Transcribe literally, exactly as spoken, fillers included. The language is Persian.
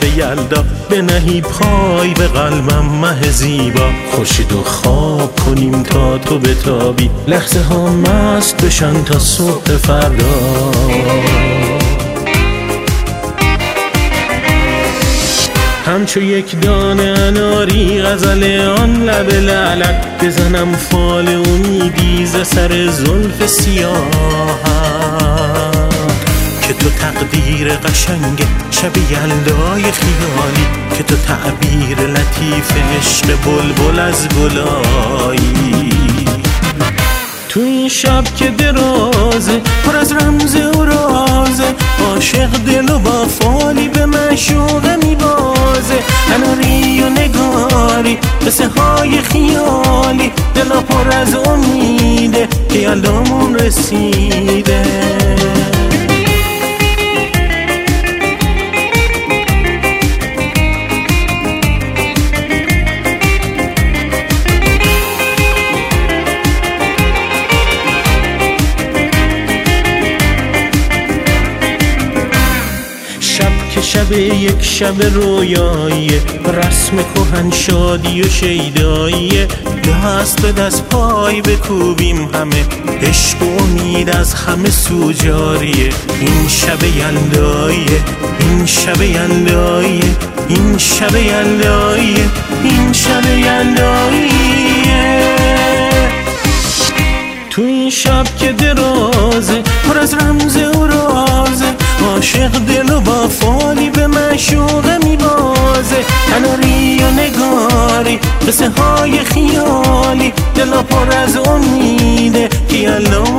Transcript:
شب یلدا بنهی پای به قلبم مه زیبا. خورشید و خواب کنیم تا تو بتابی، لحظه ها مست بشن تا صبح فردا. همچو یک دانه اناری غزل آن لب لعلت، بزنم فال امیدی ز سر زلف سیاهت. که تو تقدیر قشنگ شب یلدای خیالی، که تو تعبیر لطیف عشق بلبل از گلایی. تو این شب که درازه پر از رمز و رازه، عاشق دل و با فالی به معشوقه میبازه. اناری و نگاری قصه های خیالی، دلا پر از امیده که یلدامون رسیده. شب یک شب رویایی، رسم کهن شادی و شیدایی. دست به دست پای بکوبیم همه، عشق و امید از همه سو جاریه. این شب یلداییه، این شب یلداییه، این شب یلداییه، این شب یلداییه. تو این شب که درازه پر از رمز و رازه، عاشق دل و با فالی به معشوقه میبازه. اناری و نگاری قصه های خیالی، دلا پر از امیده که یلدا